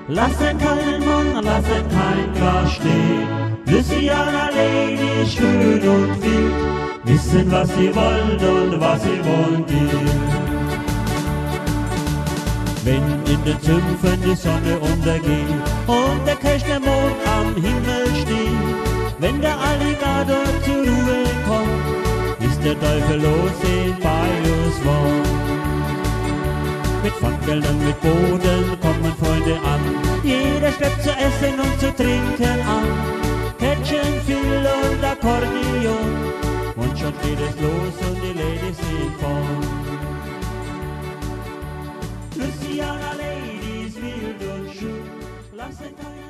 Lasset keinen Mann, lasset kein Gras stehen. Louisiana Lady ist schön und wild, wissen, was sie wollt und was sie wollt ihr. Wenn in den Sümpfen die Sonne untergeht und der Kirchnermond am Himmel steht, wenn der Alligator zur Ruhe kommt, ist der Teufel los in Bayous Wald. Mit Pfandgeldern, mit Boden kommen Freunde an, jeder schleppt zu essen und zu trinken an, Kätzchen, Fill und Akkordeon, und schon geht es los und die Ladies sind vorn. Louisiana Ladies, wild und schön, lasset keiner